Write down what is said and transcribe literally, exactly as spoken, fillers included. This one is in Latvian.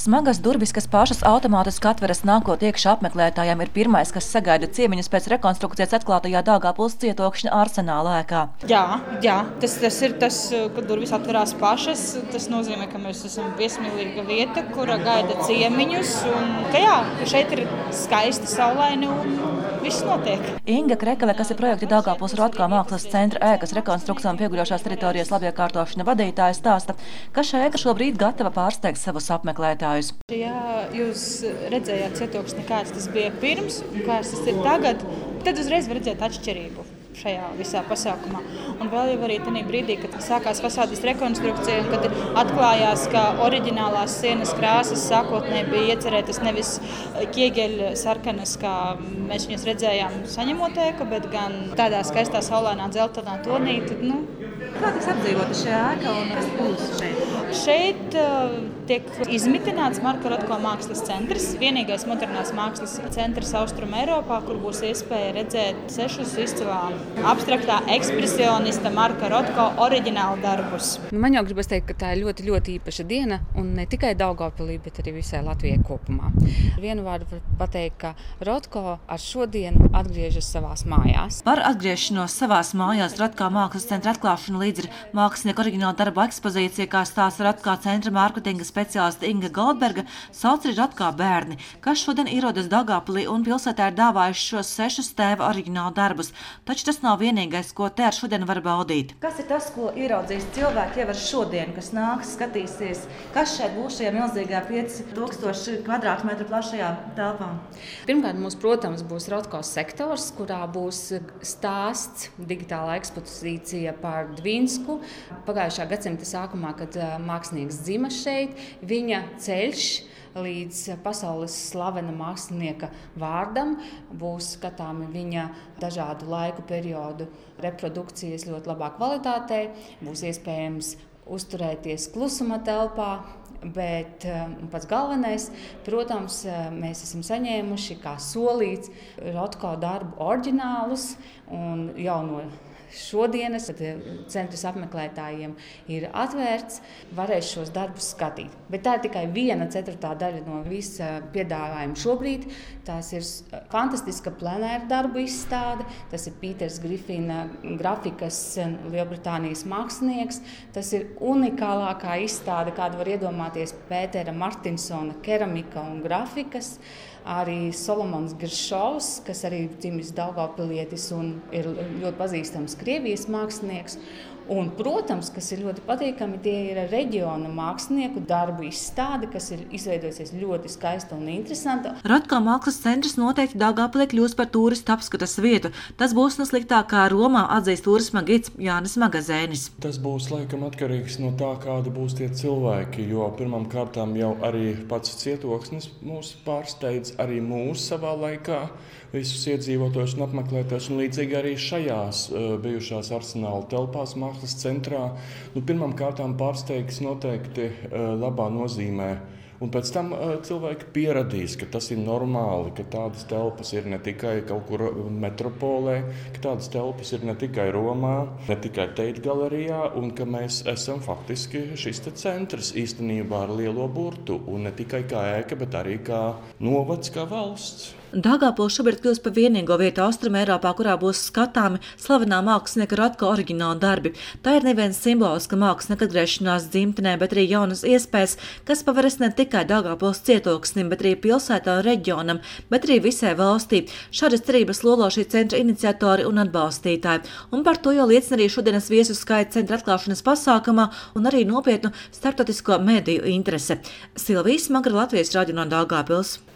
Smagas durvis, kas pašas automātiski atveras nākot iekšā apmeklētājiem, ir pirmais, kas sagaida ciemiņus pēc rekonstrukcijas atklātajā Daugavpils cietokšņa Arsenāla ēkā. Jā, jā, tas, tas ir tas, ka durvis atverās pašas. Tas nozīmē, ka mēs esam viesmīlīga vieta, kura gaida ciemiņus. Un, ka jā, ka šeit ir skaisti, saulaini un viss notiek. Inga Krekele, kas ir projekta Daugavpils Rotko mākslas centra ēkas rekonstrukcija un pieguļošās teritorijas labiekārtošana vadītāja, stāsta, ka šī ēka šobrīd gatava pārsteigt savus apmeklētājus. Ja jūs redzējāt cietoksni, kāds tas bija pirms un kāds tas ir tagad, tad uzreiz var redzēt atšķirību šajā visā pasākumā. Un vēl jau arī tajā brīdī, kad sākās fasādes rekonstrukcija un kad atklājās, ka oriģinālās sienas krāsas sākotnēji bija iecerētas nevis ķiegeļa sarkanas, kā mēs viņas redzējām saņemot ēku, bet gan tādā skaistā saulainā dzeltenā tonī. Tad, nu, Kā tiks apdzīvota šī ēka un kas būs šeit? Šeit uh, tiek izmitināts Marka Rotko mākslas centrs, vienīgais modernās mākslas centrs Austrum Eiropā, kur būs iespēja redzēt sešus izcilā abstraktā ekspresionista Marka Rotko oriģinālu darbus. Man jau gribas teikt, ka tā ir ļoti, ļoti īpaša diena, un ne tikai Daugavpilī, bet arī visai Latvijai kopumā. Vienu vārdu var pateikt, ka Rotko ar šodienu atgriežas savās mājās. Par atgriešanos savās mājās Rotko mākslas centra atklāšanu līdz ir mākslinieku oriģināla darba ekspozīcija, kā stāsta Rotko centra mārketinga speciāliste Inga Goldberga, sauc arī Rotko bērni, kas šodien ierodas Daugavpilī un pilsētā ir dāvājuši šos sešus tēva oriģināla darbus. Taču tas nav vienīgais, ko te ar šodien var baudīt. Kas ir tas, ko ieraudzīs cilvēki jau ar šodien, kas nāks, skatīsies, kas šeit būs šajā milzīgā pieci tūkstoši kvadrātmetru plašajā telpā? Pirmkārt, mums, protams, būs Rotko sektors, kurā būs stāsts, digitālā ekspozīcija par Dvinsku. Pagājušā gadsimta sākumā, kad mākslinieks dzima šeit, viņa ceļš līdz pasaules slavena mākslinieka vārdam būs skatāmi viņa dažādu laiku periodu reprodukcijas ļoti labā kvalitātē, būs iespējams uzturēties klusuma telpā, bet pats galvenais, protams, mēs esam saņēmuši kā solīts Rotko darbu oriģinālus un jauno šodienas, kad centrs apmeklētājiem ir atvērts, varēs šos darbus skatīt. Bet tā ir tikai viena ceturtā daļa no visa piedāvājuma šobrīd. Tās ir fantastiska plenēra darbu izstāde. Tas ir Pīters Grifina grafikas Lielbritānijas mākslinieks. Tas ir unikālākā izstāde, kādu var iedomāties Pētera Martinsona keramika un grafikas. Arī Solomons Giršovs, kas arī dzimis Daugavpilietis un ir ļoti pazīstams Krievijas mākslinieks. Un, protams, kas ir ļoti patīkami, tie ir reģiona mākslinieku darbu izstāde, kas ir izveidojusies ļoti skaista un interesanta. Rotko mākslas centrs noteikti Daugavpilī kļūs par turistu apskates vietu. Tas būs no sliktākā Romā, atzīst turisma gids Jānis Magazēnis. Tas būs laikam atkarīgs no tā, kādi būs tie cilvēki, jo pirmām kārtām jau arī pats cietoksnis mūs pārsteidz, arī mūs savā laikā, visus iedzīvotājus un apmeklētājus, un līdzīgi arī šajās uh, bijušās Arsenāla telpās mākslas centrā. Nu, pirmām kārtām pārsteigs noteikti uh, labā nozīmē. Un pēc tam uh, cilvēki pieradīs, ka tas ir normāli, ka tādas telpas ir ne tikai kaut kur metropolē, ka tādas telpas ir ne tikai Romā, ne tikai Tate galerijā, un ka mēs esam faktiski šis te centrs īstenībā ar lielo burtu, un ne tikai kā ēka, bet arī kā novads, kā valsts. Daugavpils šobrīd kļūst par vienīgo vietu Austrum Eiropā, kurā būs skatāmi slavenā mākslinieka Rotko oriģināla darbi. Tā ir neviens simboliska mākslinieka atgriešanās dzimtenē, bet arī jaunas iespējas, kas paveras ne tikai Daugavpils cietoksnim, bet arī pilsētā un reģionam, bet arī visai valstī. Šādas cerības lolo šī centra iniciatori un atbalstītāji. Un par to jau liecina arī šodienas viesu skaits centra atklāšanas pasākumā un arī nopietnu starptautisko mediju interese. Silvija Smagra, Latvijas radio no Daugavpils.